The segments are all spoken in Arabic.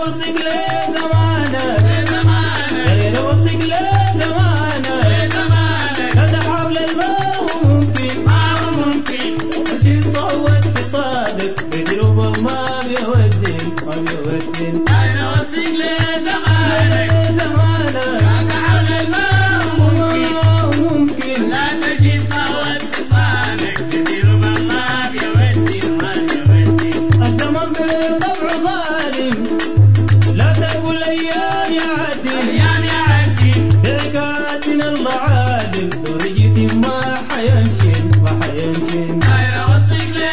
وصق لي زمانك غير وصق لي زمانك هذا حول الماء ممكن ماشي صوت حصادك بدروب ما بيودين غير وصق لي زمانك هذا حول الماء ممكن لا تجي صوت حصادك بدروب ما بيودين الزمن بطبع ظالم لا تقول ايام يعدي بعكاسنا الله عادل لو رجيت ما حيمشين غير وصق لي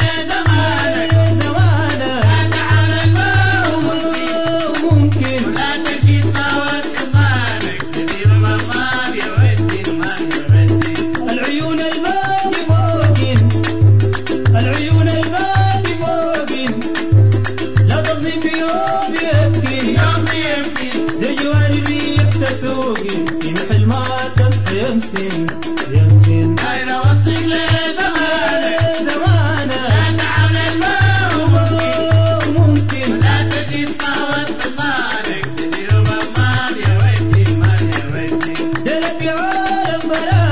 زمانك هذا على الماء ممكن لا تجي صوت حصانك تدير ما بيودي العيون الباقي فوقين لا تصيب يوم يبكي زي جوار الريح تسوقي في محل ما تمسي يمسين غير وصق لي زمانك هذا على الماء ممكن لا تجيب صوت حصانك تدير ما بيودي دلك يا عالم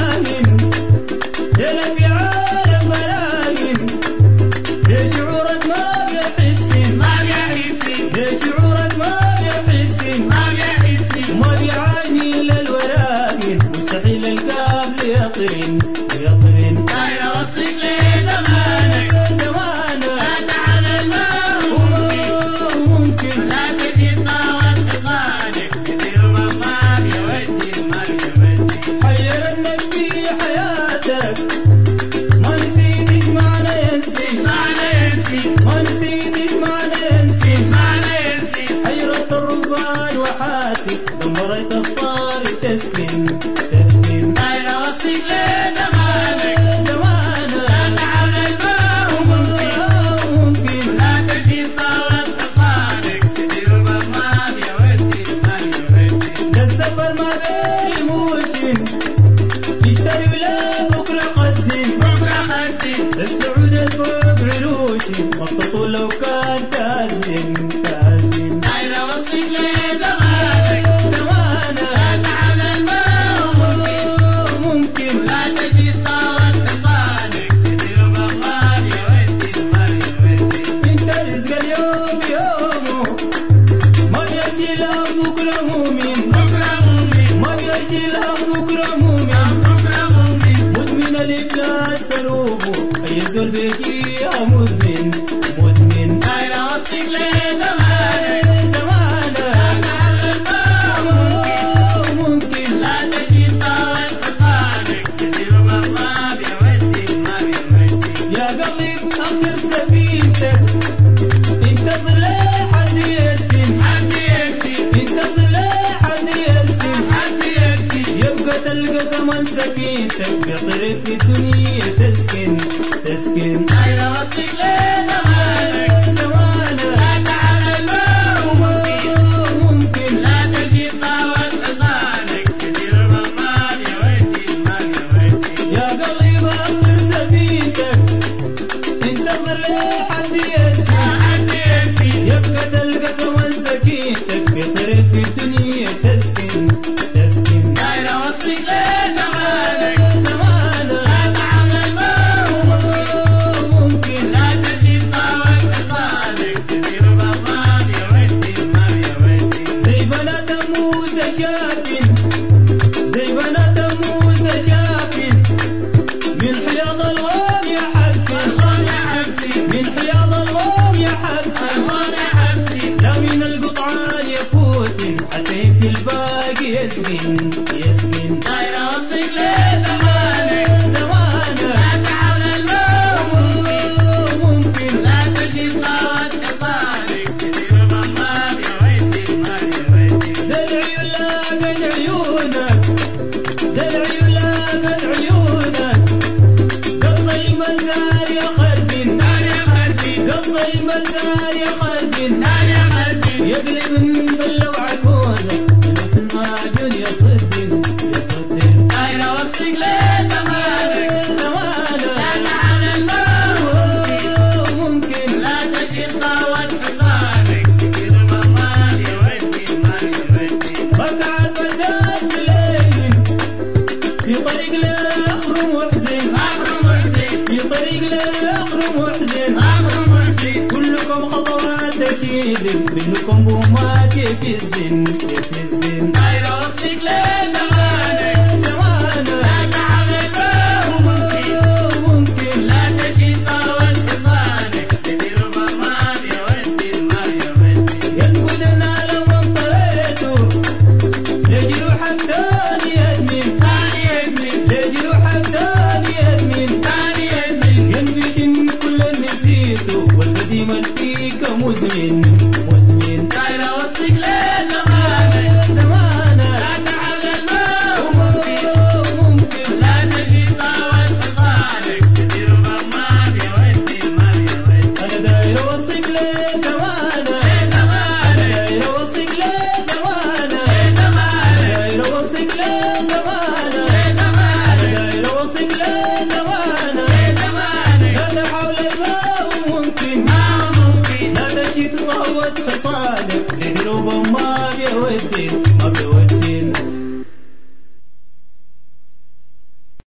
براهين ليه شعورك ما بيحسن ليه شعورك ما بيحسن وما بيعاني للوراهين مستحيل الكابل يطرن غير وصق لي زمانك هذا على الماء ممكن لا تجي صوت حصانك تدير ما بيودي حيرنك في حياتك ما نسيتك معنى ينسي ما نسيتك معنى ينسي حيرة الرهبان وحاتك دمرت الصار تسكن غير وصق لي زمانك هذا على الماء ممكن لا تجي صوت حصانك تدير ما بيودي السفر ما بين موشن يشتري ولا بكره خزن السعود الفوق رلوشن مططو لو كان تازن غير وصق لي زمانك هذا على الماء ممكن لا تجي صوت حصانك تدير ما بيودي انت رزق اليوم يومه ما بيجي له بكره مؤمن ما بيجي له بكره مؤمن مدمن الإفلاس تروبه أي زول بيجيها مدمن غير وصق لي زمانك هذا على الماء ممكن لا تجي صوت حصانك تدير ما بيودي يا قلبي آخر سفينتك انتظر لي حد يرسم انتظر لي حد يرسم يبقى تلقى زمن سكينتك بطريق الدنيا تسكن غير وصق لي زمانك هذا على الماء ممكن لا تجي صوت حصانك تدير ما بيودي يا قلبي آخر سفينتك انتظر لي حد يرسم يبقى تلقى زمن سكينتك بطريق الدنيا تسكن غير وصق لي زمانك هذا على الماء ممكن لا تجي صوت حصانك تدير ما بيودي زي بنات موسى شافن من حياض الغام يا حبسي من حياض الغام يا حبسي لا من القطعان يفوت حتى في الباقي يسكن غير وصق لي زمانك هذا على الماء ممكن لا تجي صوت حصانك تدير ما بيودي دلعي لاقت عيونك قصد المزار يا خربين قصد المزار يا خربين يقلب من ضل وعكونك المعجون يا صدين غير وصق لي زمانك هذا على الماء ممكن لا تجي صوت حصانك تدير ما بيودي يفزن يفزن دايرة وصيك لزمانك زمانك لا تعمل ممكن لا تشيل طاول حصانك تدير بمال يا ودي المال يا ودي ينقدنا لو انطريته لجروحك تاني يدمن لجروحك تاني يدمن ينبشن كل نسيته والقديم الفيك مزمن مزمن دايرة وصيك لزمانك زمانك لا تعمل ممكن لا تشيل طاول حصانك تدير بمال يا ودي المال يا ودي أنا داير أوصيك لزمانك داير أوصيك لزمانك داير أوصيك لزمانك داير أوصيك لزمانك لا حول ما ممكن لا تجي تصوت حصانك لدروب ما يودي